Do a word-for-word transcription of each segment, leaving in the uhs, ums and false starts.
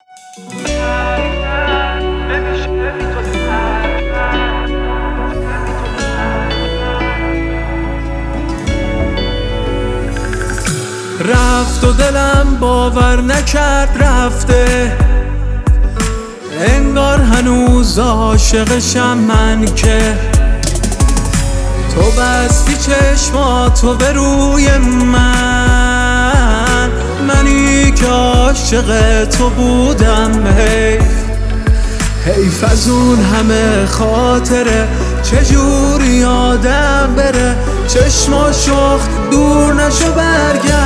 رفت و دلم باور نکرد رفته، انگار هنوز عاشقشم من که تو بستی چشماتو به روی من، منی که عاشق تو بودم. حیف حیف از اون همه خاطره، چجوری یادم بره، چشما شخت دور نشو برگرد.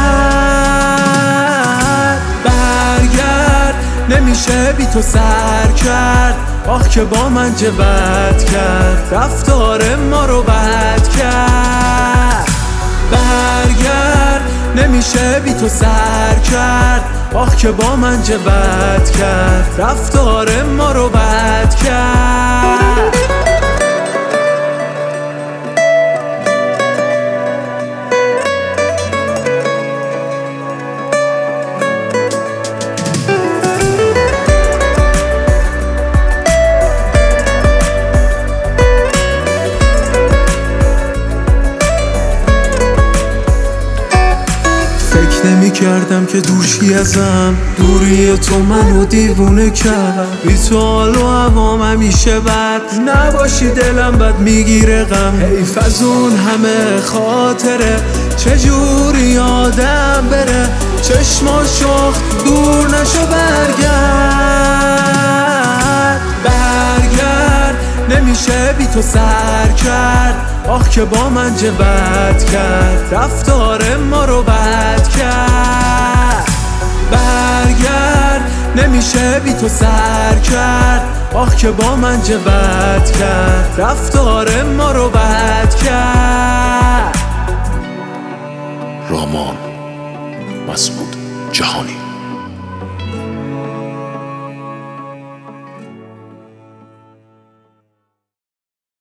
برگرد نمیشه بی تو سر کرد، آخ که با من چه بد کرد، رفتار ما رو بد کرد. برگرد نمیشه بی تو سر کرد، آخ که با من چه بد کرد، رفتار ما رو بد کرد. فکر نمی کردم که دوشی ازم، دوری تو منو دیوونه کرد. بی تو حال و هوام همیشه بد، نباشی دلم بد میگیره غم. حیف از اون همه خاطره، چجوری یادم بره، چشما شخت دور نشو برگرد. برگرد نمیشه بی تو سر کرد، آخ که با من چه بد کرد، رفتار ما رو بد کرد. برگرد نمیشه بی تو سر کرد، آخ که با من چه بد کرد، رفتار ما رو بد کرد. رامان مسعود جهانی.